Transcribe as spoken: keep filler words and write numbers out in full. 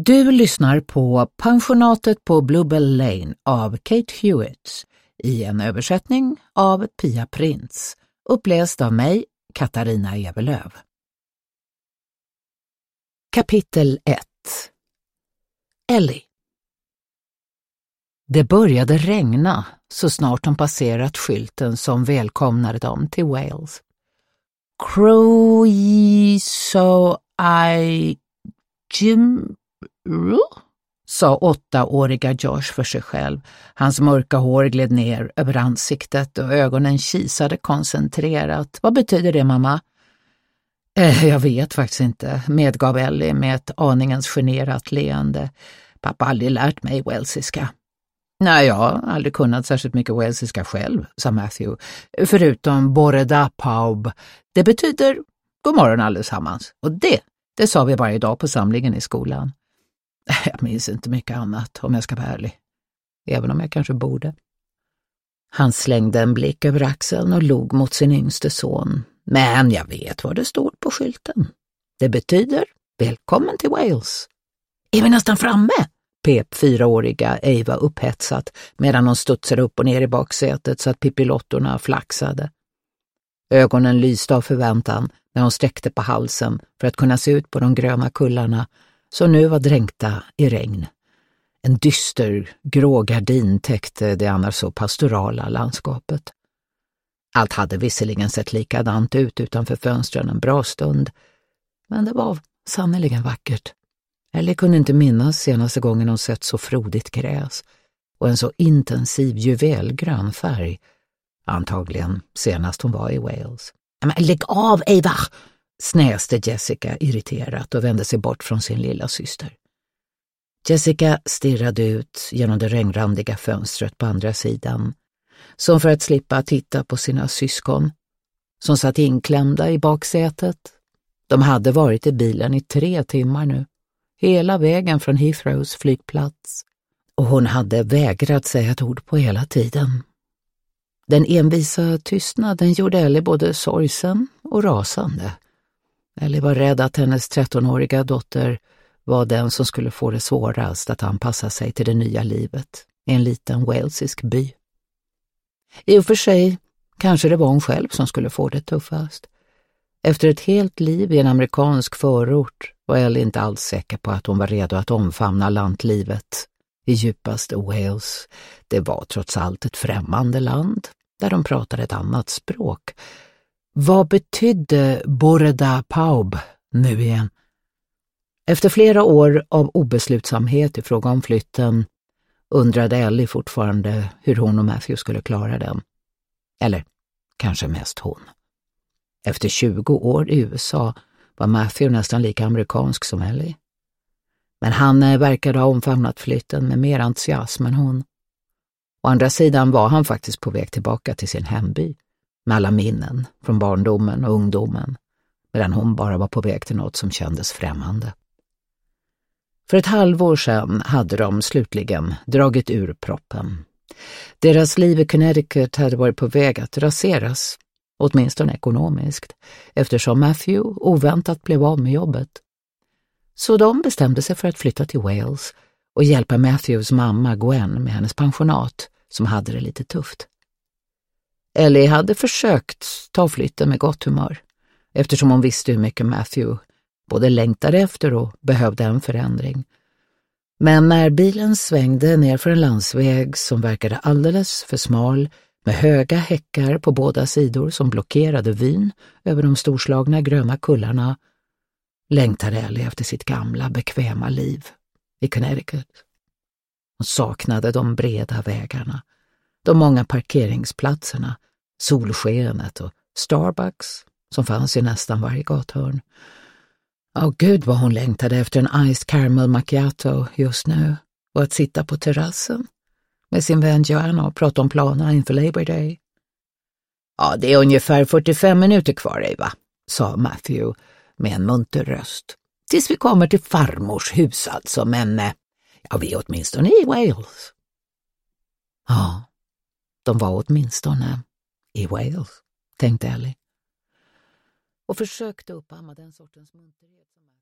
Du lyssnar på Pensionatet på Bluebell Lane av Kate Hewitt i en översättning av Pia Prins, uppläst av mig, Katarina Evelöv. Kapitel ett. Ellie. Det började regna så snart de passerat skylten som välkomnade dem till Wales. Crow ye so I Jim sa åttaåriga Josh för sig själv. Hans mörka hår gled ner över ansiktet och ögonen kisade koncentrerat. Vad betyder det, mamma? Eh, jag vet faktiskt inte, medgav Ellie med ett aningens generat leende. Pappa har aldrig lärt mig walesiska. Nej, jag har aldrig kunnat särskilt mycket walesiska själv, sa Matthew. Förutom Boreda Paub. Det betyder god morgon allesammans. Och det, det sa vi varje dag på samlingen i skolan. Jag minns inte mycket annat, om jag ska vara ärlig. Även om jag kanske borde. Han slängde en blick över axeln och log mot sin yngste son. Men jag vet vad det står på skylten. Det betyder välkommen till Wales. Är vi nästan framme? Pep fyraåriga Eva upphetsat medan hon studsade upp och ner i baksätet så att pippilottorna flaxade. Ögonen lyste av förväntan när hon sträckte på halsen för att kunna se ut på de gröna kullarna som nu var dränkta i regn. En dyster, grå gardin täckte det annars så pastorala landskapet. Allt hade visserligen sett likadant ut utanför fönstren en bra stund, men det var sannoliken vackert. Ellie kunde inte minnas senaste gången hon sett så frodigt gräs och en så intensiv juvelgrön färg, antagligen senast hon var i Wales. Men lägg av, Eva! Snäste Jessica irriterat och vände sig bort från sin lilla syster. Jessica stirrade ut genom det regnrandiga fönstret på andra sidan, som för att slippa titta på sina syskon, som satt inklämda i baksätet. De hade varit i bilen i tre timmar nu, hela vägen från Heathrows flygplats, och hon hade vägrat säga ett ord på hela tiden. Den envisa tystnaden gjorde Ellie både sorgsen och rasande. Ellie var rädd att hennes trettonåriga dotter var den som skulle få det svårast att anpassa sig till det nya livet i en liten walesisk by. I och för sig kanske det var hon själv som skulle få det tuffast. Efter ett helt liv i en amerikansk förort var Ellie inte alls säker på att hon var redo att omfamna lantlivet i djupaste Wales. Det var trots allt ett främmande land där de pratade ett annat språk. Vad betydde Boreda Paub nu igen? Efter flera år av obeslutsamhet i fråga om flytten undrade Ellie fortfarande hur hon och Matthew skulle klara den. Eller kanske mest hon. Efter tjugo år i U S A var Matthew nästan lika amerikansk som Ellie. Men han verkade ha omfamnat flytten med mer entusiasm än hon. Å andra sidan var han faktiskt på väg tillbaka till sin hemby med alla minnen från barndomen och ungdomen, medan hon bara var på väg till något som kändes främmande. För ett halvår sedan hade de slutligen dragit ur proppen. Deras liv i Connecticut hade varit på väg att raseras, åtminstone ekonomiskt, eftersom Matthew oväntat blev av med jobbet. Så de bestämde sig för att flytta till Wales och hjälpa Matthews mamma Gwen med hennes pensionat som hade det lite tufft. Ellie hade försökt ta flytten med gott humör, eftersom hon visste hur mycket Matthew både längtade efter och behövde en förändring. Men när bilen svängde ner för en landsväg som verkade alldeles för smal, med höga häckar på båda sidor som blockerade vyn över de storslagna gröna kullarna, längtade Ellie efter sitt gamla, bekväma liv i Connecticut. Hon saknade de breda vägarna, de många parkeringsplatserna, solskenet och Starbucks som fanns i nästan varje gathörn. Åh gud vad hon längtade efter en iced caramel macchiato just nu och att sitta på terrassen med sin vän Joanna och prata om planerna inför Labor Day. Ja, det är ungefär fyrtiofem minuter kvar, Eva, sa Matthew med en munter röst. Tills vi kommer till farmors hus alltså, men ja, vi är åtminstone i Wales. Ja, de var åtminstone i Wales, tänkte Ellie. Och försökte uppamma den sortens munterhet som